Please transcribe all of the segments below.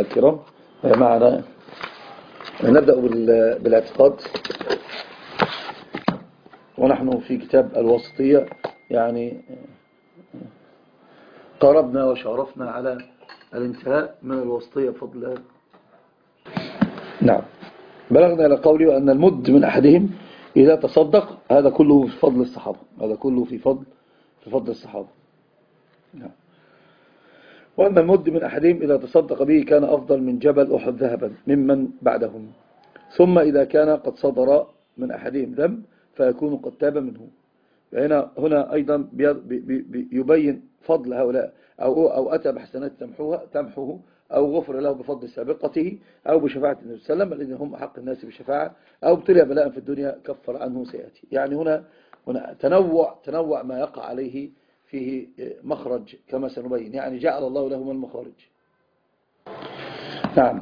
الكرام، معنا نبدأ بالاعتقاد، ونحن في كتاب الواسطية. يعني قربنا وشارفنا على الانتهاء من الواسطية بفضل الله. نعم، بلغنا إلى قولي وأن المد من أحدهم إذا تصدق، هذا كله في فضل الصحابة، هذا كله في فضل الصحابة. نعم. وأن المد من أحدهم إذا تصدق به كان أفضل من جبل أحد ذهبا ممن بعدهم. ثم إذا كان قد صدر من أحدهم ذنب فيكون قد تاب منه. هنا أيضا يبين فضل هؤلاء، أو أتى بحسنات تمحوه، أو غفر له بفضل سابقته، أو بشفاعة النبي صلى الله عليه وسلم الذين هم أحق الناس بشفاعة، أو ابتلي بلاء في الدنيا كفر عنه سيئاته. يعني هنا تنوع ما يقع عليه فيه مخرج كما سنبين، يعني جعل الله لهم المخارج. نعم.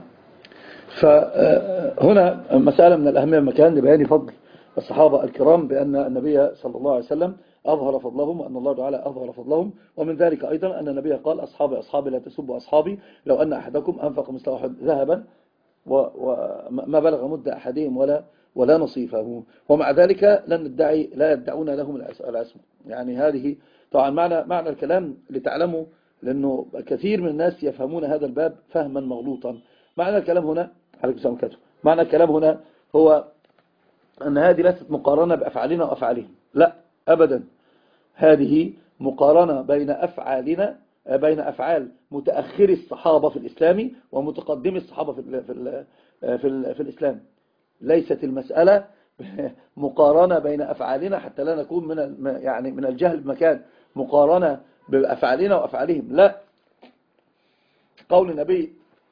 فهنا مسألة من الأهمية مكان لبيان فضل الصحابة الكرام، بأن النبي صلى الله عليه وسلم أظهر فضلهم، وأن الله تعالى أظهر فضلهم. ومن ذلك أيضا أن النبي قال: أصحابي لا تسبوا أصحابي، لو أن أحدكم أنفق مثل أحد ذهبا وما بلغ مد أحدهم ولا نصيفه. ومع ذلك لا يدعون لهم العصمة. يعني هذه طبعا معنى الكلام لتعلموا، لأنه كثير من الناس يفهمون هذا الباب فهما مغلوطا. معنى الكلام هنا معنى الكلام هنا هو أن هذه ليست مقارنة بأفعالنا وأفعالهم، لا أبدا. هذه مقارنة بين أفعال متأخري الصحابة في الإسلام ومتقدمي الصحابة في الإسلام. ليست المسألة مقارنة بين أفعالنا حتى لا نكون من الجهل بمكان، مقارنة بأفعالنا وأفعالهم، لا. قول النبي: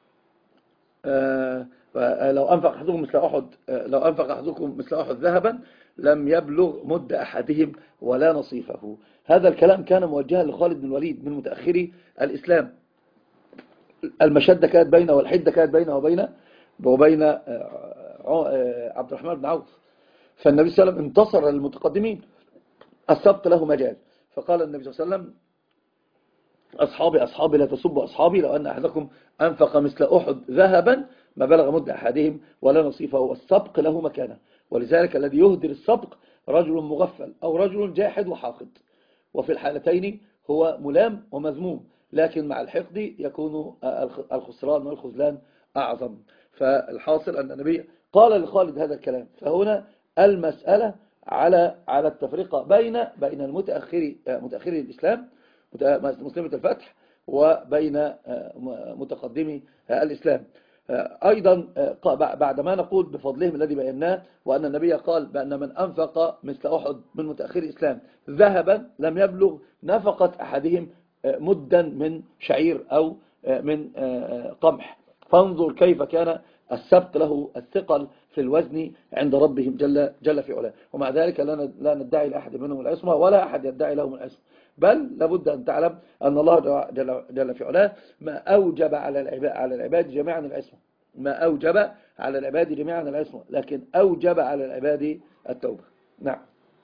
لو أنفق أحدكم مثل أحد ذهبا لم يبلغ مد أحدهم ولا نصيفه. هذا الكلام كان موجها لخالد بن الوليد من متأخري الإسلام. المشدة كانت بينه، والحدة كانت بينه وبين عبد الرحمن بن عوف. فالنبي صلى الله عليه وسلم انتصر للمتقدمين، السبق له مجال. فقال النبي صلى الله عليه وسلم: أصحابي لا تسبوا أصحابي، لو أن أحدكم أنفق مثل أحد ذهبا ما بلغ مد أحدهم ولا نصيفه. والسبق له مكانه، ولذلك الذي يهدر السبق رجل مغفل أو رجل جاحد وحاقد، وفي الحالتين هو ملام ومذموم، لكن مع الحقد يكون الخسران والخذلان أعظم. فالحاصل أن النبي قال لخالد هذا الكلام. فهنا المسألة على التفرقة بين متأخري الإسلام، مسلمة الفتح، وبين متقدمي الإسلام. أيضا بعد ما نقول بفضلهم الذي بيناه، وأن النبي قال بأن من أنفق مثل أحد من متأخر الإسلام ذهبا لم يبلغ نفقة أحدهم مدا من شعير أو من قمح. فانظر كيف كان السبق له الثقل في الوزن عند ربهم جل في علاه. ومع ذلك لا ندعي لأحد منهم العصمة، ولا أحد يدعي لهم العصمة، بل لابد أن تعلم أن الله جل في علاه ما أوجب على العباد جميعا العصمة، ما أوجب على العباد جميعا العصمة، لكن أوجب على العباد التوبة. نعم.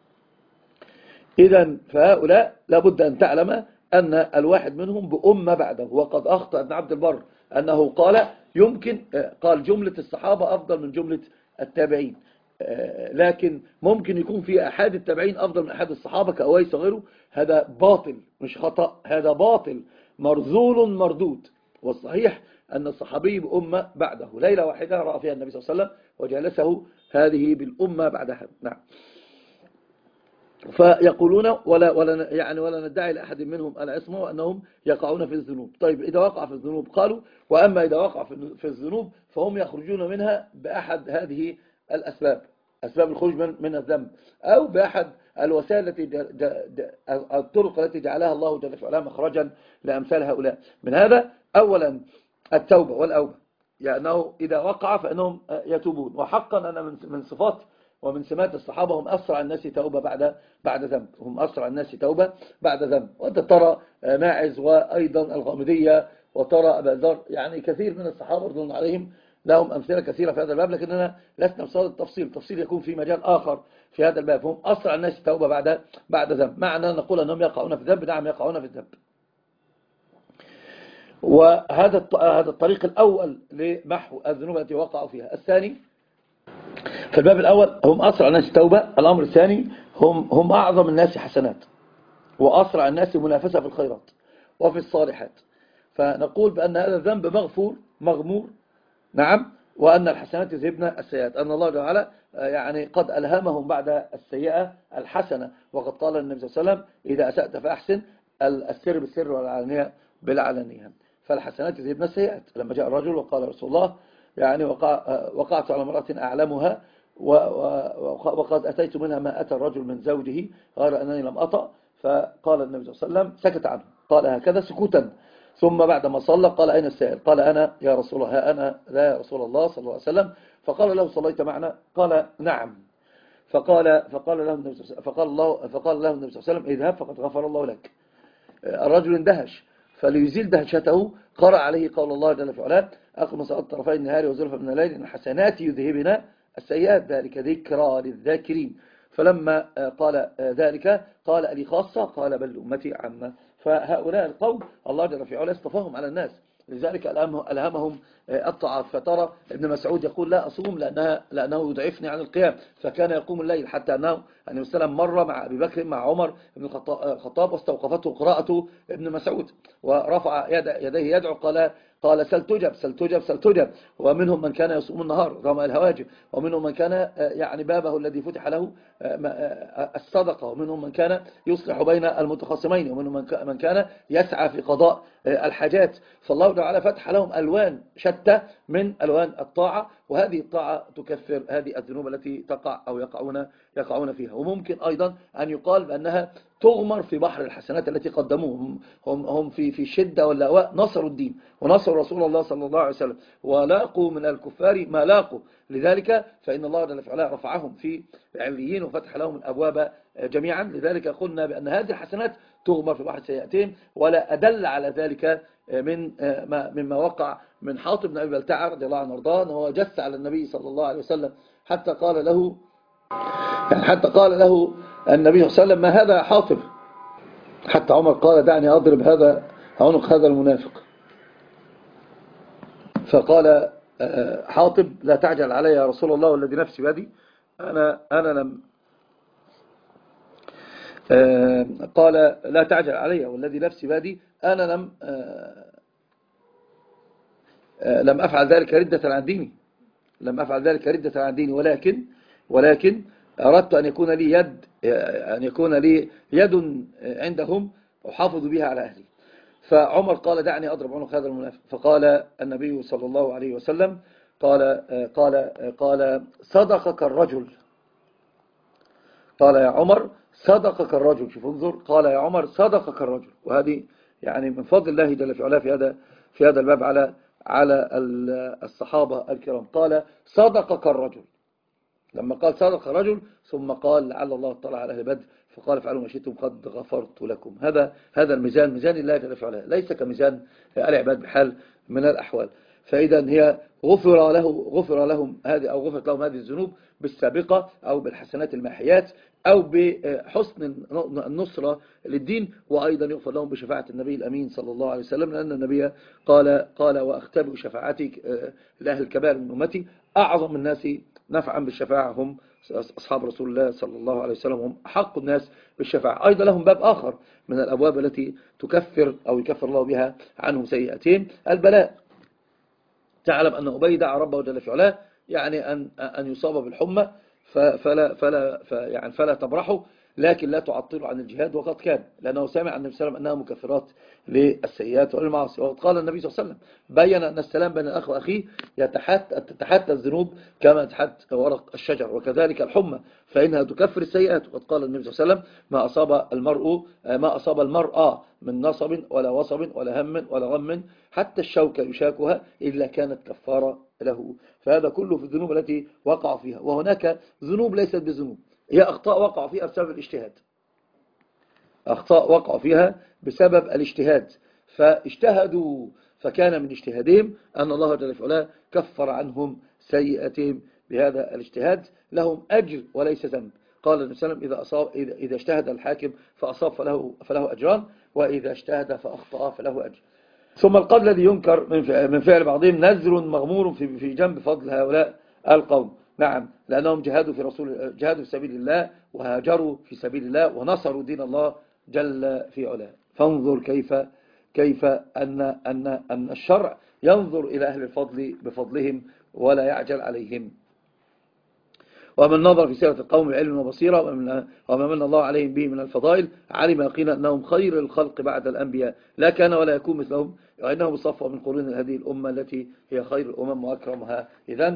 إذن فهؤلاء لابد أن تعلم أن الواحد منهم بأمة بعده. وقد أخطأ ابن عبد البر أنه قال جملة الصحابة أفضل من جملة التابعين، لكن ممكن يكون في أحد التابعين أفضل من أحد الصحابة كأويس وغيره. هذا باطل، مش خطأ، هذا باطل مرذول مردود. والصحيح أن الصحابي بأمة بعده، ليلة واحدة رأى فيها النبي صلى الله عليه وسلم وجلسه هذه بالأمة بعدها. نعم. فيقولون ولا ندعي لأحد منهم العصمة، وأنهم يقعون في الذنوب. طيب إذا وقع في الذنوب قالوا: وأما إذا وقع في الذنوب فهم يخرجون منها بأحد هذه الأسباب، أسباب الخروج من الذنب، أو بأحد الوسائل الطرق التي جعلها الله جل وعلا مخرجا لأمثال هؤلاء. من هذا أولا التوبة والأوبة، يعني إذا وقع فإنهم يتوبون. وحقا أن من صفات ومن سمات الصحابة هم أسرع الناس توبة بعد ذنب، هم أسرع الناس توبة بعد ذنب. وأنت ترى ماعز، وأيضا الغامدية، وترى أبا ذر، يعني كثير من الصحابة رضي الله عليهم لهم أمثلة كثيرة في هذا الباب، لكننا لسنا بصدد التفصيل يكون في مجال آخر في هذا الباب. هم أسرع الناس توبة بعد ذنب. معنى نقول أنهم يقعون في الذنب، نعم يقعون في الذنب. هذا الطريق الأول لمحو الذنوب التي وقعوا فيها. الثاني في الباب الأول هم أسرع الناس توبة. الأمر الثاني هم أعظم الناس حسنات وأسرع الناس منافسة في الخيرات وفي الصالحات. فنقول بأن هذا الذنب مغفور مغمور، نعم، وأن الحسنات يذهبن السيئات، أن الله تعالى يعني قد ألهمهم بعد السيئة الحسنة. وقد قال النبي صلى الله عليه وسلم إذا أسأت فأحسن، السر بالسر والعلانية بالعلانية. فالحسنات يذهبن السيئات. لما جاء الرجل وقال رسول الله يعني وقعت على امرأة أعلمها وقد أتيت منها ما أتى الرجل من زوجه غير أنني لم أطأ. فقال النبي صلى الله عليه وسلم سكت عنه، قال هكذا سكوتا، ثم بعد ما صلى قال أين السائل؟ قال أنا يا رسول الله. ها أنا لا يا رسول الله صلى الله عليه وسلم. فقال له صليت معنا؟ قال نعم. فقال له النبي صلى الله عليه وسلم اذهب فقد غفر الله لك. الرجل اندهش، فليزيل دهشته قرأ عليه قول الله جل في علاه أقم صلاة طرفي النهار وزلفا من الليل إن الحسنات يذهبن السيئات ذلك ذكرى للذاكرين. فلما قال ذلك قال لي خاصة؟ قال بل أمتي عامة. فهؤلاء القوم الله جل في علاه اصطفاهم على الناس، لذلك ألهمهم الطاعات. فترى ابن مسعود يقول لا أصوم لأنه يضعفني عن القيام، فكان يقوم الليل، حتى أنه وسلم مر مع أبي بكر مع عمر بن الخطاب واستوقفته قراءة ابن مسعود ورفع يديه يدعو، قال سل تجب سل تجب سل تجب. ومنهم من كان يصوم النهار رمى الهواجب، ومنهم من كان يعني بابه الذي فتح له الصدقة، ومنهم من كان يصلح بين المتخاصمين، ومنهم من كان يسعى في قضاء الحاجات. فالله تعالى فتح لهم ألوان شتى من ألوان الطاعة، وهذه الطاعة تكفر هذه الذنوب التي تقع أو يقعون فيها. وممكن أيضا أن يقال بأنها تغمر في بحر الحسنات التي قدموه. هم في شدة واللواء نصروا الدين ونصروا رسول الله صلى الله عليه وسلم ولاقوا من الكفار ما لاقوا. لذلك فإن الله جل وعلا رفعهم في عليين وفتح لهم الأبواب جميعا. لذلك قلنا بأن هذه الحسنات تغمر في بحر السيئتين. ولا أدل على ذلك مما وقع من حاطب بن أبي بلتعة رضي الله عنه وارضاه، وهو جس على النبي صلى الله عليه وسلم حتى قال له النبي صلى الله عليه وسلم ما هذا يا حاطب؟ حتى عمر قال دعني أضرب عنق هذا المنافق. فقال حاطب لا تعجل علي يا رسول الله والذي نفسي بيدي، أنا لم قال لا تعجل علي والذي نفسي بيدي أنا لم أفعل ذلك ردة عن ديني، ولكن أردت أن يكون لي يد عندهم أحافظ بها على أهلي. فعمر قال دعني أضرب عنق هذا المنافق. فقال النبي صلى الله عليه وسلم قال صدقك الرجل. قال يا عمر صدقك الرجل. شوف انظر، قال يا عمر صدقك الرجل. وهذه يعني من فضل الله جل في علاه في هذا الباب على الصحابة الكرام. قال صدقك الرجل. لما قال صدق الرجل ثم قال لعل الله اطلع على أهل بدر فقال افعلوا ما شئتم قد غفرت لكم. هذا الميزان ميزان الله جل في علاه، ليس كميزان العباد بحال من الأحوال. فإذا هي غفرت لهم هذه الذنوب بالسابقة أو بالحسنات الماحيات أو بحسن النصرة للدين. وأيضا يغفر لهم بشفاعة النبي الأمين صلى الله عليه وسلم، لأن النبي قال وأختبئ شفاعتي لأهل الكبائر من أمتي. أعظم الناس نفعا بالشفاعة هم أصحاب رسول الله صلى الله عليه وسلم، هم أحق الناس بالشفاعة. أيضا لهم باب آخر من الأبواب التي تكفر أو يكفر الله بها عنهم سيئتين: البلاء. تعلم أن أبي دعا ربه جل في علاه يعني أن يصاب بالحمى فلا تبرحه، لكن لا تعطله عن الجهاد. وقد كان، لأنه سمع عن النبي صلى الله عليه وسلم أنها مكفرات للسيئات والمعاصي. وقد قال النبي صلى الله عليه وسلم بين أن السلام بين الأخ وأخيه تتحتى الذنوب كما تحت ورق الشجر، وكذلك الحمى فإنها تكفر السيئات. وقد قال النبي صلى الله عليه وسلم ما أصاب المرأة من نصب ولا وصب ولا هم ولا غم حتى الشوكة يشاكها إلا كانت كفارة له. فهذا كله في الذنوب التي وقع فيها. وهناك ذنوب ليست بذنوب، هي أخطاء وقع فيها بسبب الاجتهاد، أخطاء وقعوا فيها بسبب الاجتهاد، فاجتهدوا فكان من اجتهادهم أن الله جل وعلا كفر عنهم سيئاتهم بهذا الاجتهاد. لهم أجر وليس ذنب. قال النبي صلى الله عليه وسلم إذا اجتهد الحاكم فأصاب فله أجران، وإذا اجتهد فأخطأ فله أجر. ثم القول الذي ينكر من فعل بعضهم نذر مغمور في جنب فضل هؤلاء القوم. نعم، لأنهم جهادوا في سبيل الله، وهاجروا في سبيل الله، ونصروا دين الله جل في علاه. فانظر كيف أن الشرع ينظر إلى أهل الفضل بفضلهم ولا يعجل عليهم. ومن نظر في سيرة القوم بعلم وبصيرة وما من الله عليهم به من الفضائل علم يقينا أنهم خير الخلق بعد الأنبياء، لا كان ولا يكون مثلهم، وإنهم صفوا من قرون هذه الأمة التي هي خير الأمم وأكرمها. إذن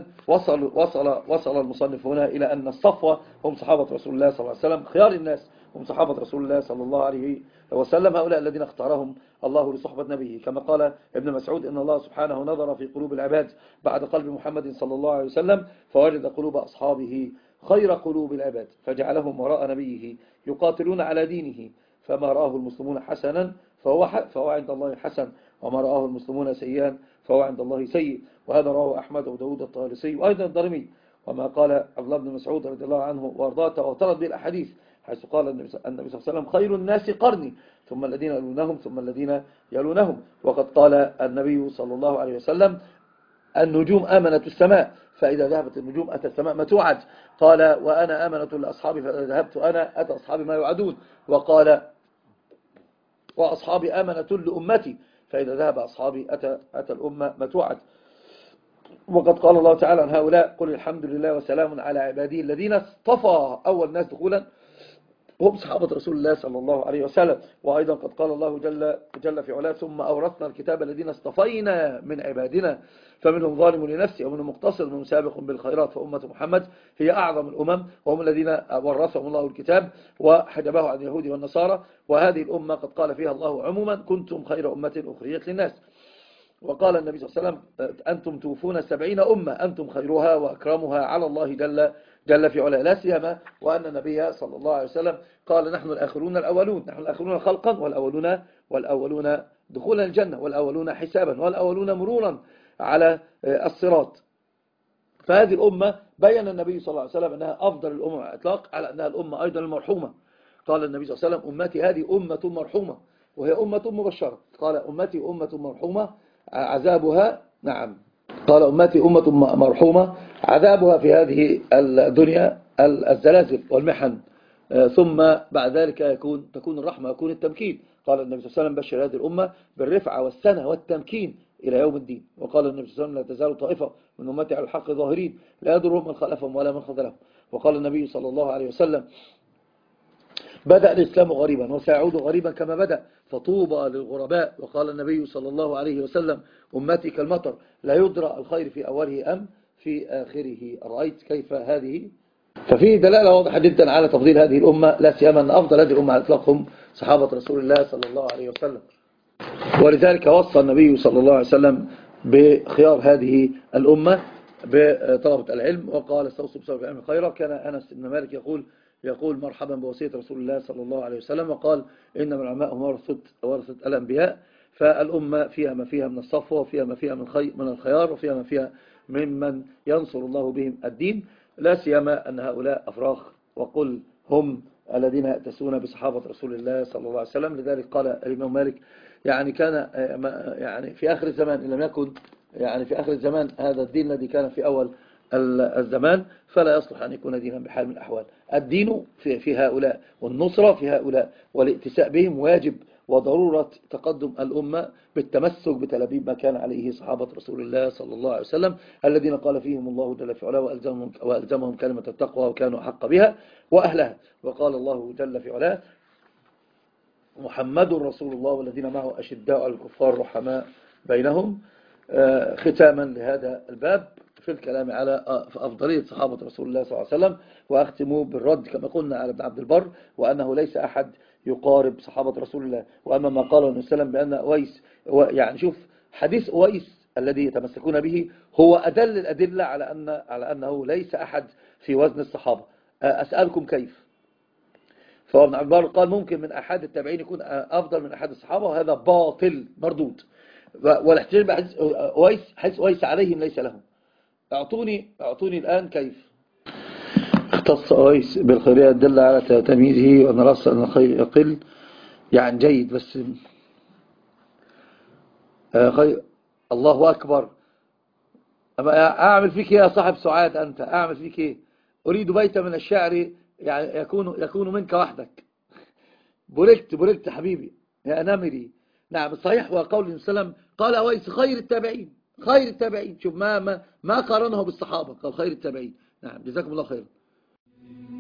وصل المصنف هنا إلى أن الصفوة هم صحابة رسول الله صلى الله عليه وسلم، خيار الناس هم صحابة رسول الله صلى الله عليه وسلم، هؤلاء الذين اختارهم الله لصحبة نبيه، كما قال ابن مسعود إن الله سبحانه نظر في قلوب العباد بعد قلب محمد صلى الله عليه وسلم فوجد قلوب أصحابه خير قلوب العباد فجعلهم وراء نبيه يقاتلون على دينه، فما رآه المسلمون حسنا فهو عند الله حسن، وما رآه المسلمون سيئا فهو عند الله سيء. وهذا رواه أحمد وداود الطيالسي وأيضا الدارمي. وما قال عبد الله بن مسعود رضي الله عنه وارضاه تواترت به الأحاديث، حيث قال النبي صلى الله عليه وسلم خير الناس قرني ثم الذين يلونهم ثم الذين يلونهم. وقد قال النبي صلى الله عليه وسلم النجوم آمنة السماء، فإذا ذهبت النجوم أتى السماء ما توعد. قال وأنا آمنة لأصحابي فإذا ذهبت أنا أتى أصحابي ما يوعدون. وقال وأصحابي آمنة لأمتي، فإذا ذهب أصحابي أتى الأمة ما توعد. وقد قال الله تعالى عن هؤلاء قل الحمد لله وسلام على عباده الذين اصطفى، أول ناس دخولا هم صحابة رسول الله صلى الله عليه وسلم. وأيضا قد قال الله جل في علاه ثم أورثنا الكتاب الذين اصطفينا من عبادنا فمنهم ظالم لنفسه ومنهم مقتصد ومنهم سابق بالخيرات، فأمة محمد هي أعظم الأمم، وهم الذين ورثهم الله الكتاب وحجبه عن اليهود والنصارى. وهذه الأمة قد قال فيها الله عموما كنتم خير أمة أخرجت للناس. وقال النبي صلى الله عليه وسلم أنتم توفون 70 أمة أنتم خيرها وأكرمها على الله جل في علاه، لا سيما وأن النبي صلى الله عليه وسلم قال نحن الآخرون الأولون، نحن الآخرون خلقا والأولون دخولا الجنة والأولون حسابا والأولون مرورا على الصراط. فهذه الأمة بيّن النبي صلى الله عليه وسلم أنها أفضل الأمم على الإطلاق، على أنها الأمة أيضا المرحومة. قال النبي صلى الله عليه وسلم أمتي هذه أمة مرحومة وهي أمة مبشرة. قال أمتي أمة مرحومة عذابها، نعم، قال أمتي أمة مرحومة عذابها في هذه الدنيا الزلازل والمحن، ثم بعد ذلك تكون الرحمة يكون التمكين. قال النبي صلى الله عليه وسلم بشر هذه الأمة بالرفعة والسنة والتمكين إلى يوم الدين. وقال النبي صلى الله عليه وسلم لا تزال طائفة من أمتي على الحق ظاهرين لا يضرهم من خلفهم ولا من خذلهم. وقال النبي صلى الله عليه وسلم بدأ الإسلام غريبا وسيعود غريبا كما بدأ فطوبى للغرباء. وقال النبي صلى الله عليه وسلم أمتي كالمطر لا يدرى الخير في أوله أم في آخره. رأيت كيف هذه؟ ففيه دلالة واضحة جدا على تفضيل هذه الأمة، لا سيما أن أفضل هذه الأمة على الإطلاق هم صحابة رسول الله صلى الله عليه وسلم. ولذلك وصى النبي صلى الله عليه وسلم بخيار هذه الأمة بطلبة العلم، وقال استوصوا بطلبة العلم خيرا. كان أنس بن مالك يقول مرحبا بوصية رسول الله صلى الله عليه وسلم، وقال إنما العلماء هم ورثة الأنبياء. فالأمة فيها ما فيها من الصفوة وفيها ما فيها من الخيار وفيها ما فيها ممن ينصر الله بهم الدين، لا سيما أن هؤلاء أفراخ وقل هم الذين يأتسون بصحابة رسول الله صلى الله عليه وسلم. لذلك قال الإمام مالك يعني كان يعني في آخر الزمان إن لم يكن يعني في آخر الزمان هذا الدين الذي كان في أول الزمان فلا يصلح أن يكون دينا بحال من الأحوال. الدين في هؤلاء والنصرة في هؤلاء والائتساء بهم واجب، وضرورة تقدم الأمة بالتمسك بتلابيب ما كان عليه صحابة رسول الله صلى الله عليه وسلم الذين قال فيهم الله جل في علاه وألزمهم كلمة التقوى وكانوا حق بها وأهلها. وقال الله جل في علاه محمد رسول الله والذين معه أشداء على الكفار رحماء بينهم. ختاما لهذا الباب في الكلام على أفضلية صحابة رسول الله صلى الله عليه وسلم، وأختم بالرد كما قلنا على ابن عبد البر وأنه ليس أحد يقارب صحابة رسول الله. وأما ما قاله النبي صلى الله عليه وسلم بأن أويس، يعني شوف حديث أويس الذي يتمسكون به هو أدل الأدلة على أنه ليس أحد في وزن الصحابة. أسألكم كيف؟ فابن عبد البر قال ممكن من أحد التابعين يكون أفضل من أحد الصحابة، وهذا باطل مردود. والاحتجاج بحديث أويس عليهم ليس لهم. أعطوني الآن كيف اختص أويس بالخيرية دل على تمييزه وأن رأس أن الخير يقل، يعني جيد، بس خير. الله أكبر. أما أعمل فيك إيه يا صاحب سعاد؟ أنت أعمل فيك إيه؟ أريد بيتا من الشعر يعني يكون منك وحدك. بركت حبيبي يا نمري. نعم صحيح. وقول النبي صلى الله عليه وسلم قال أويس خير التابعين، خير التابعين. شوف ما قارنه بالصحابة، قال خير التابعين. نعم جزاكم الله خيرا.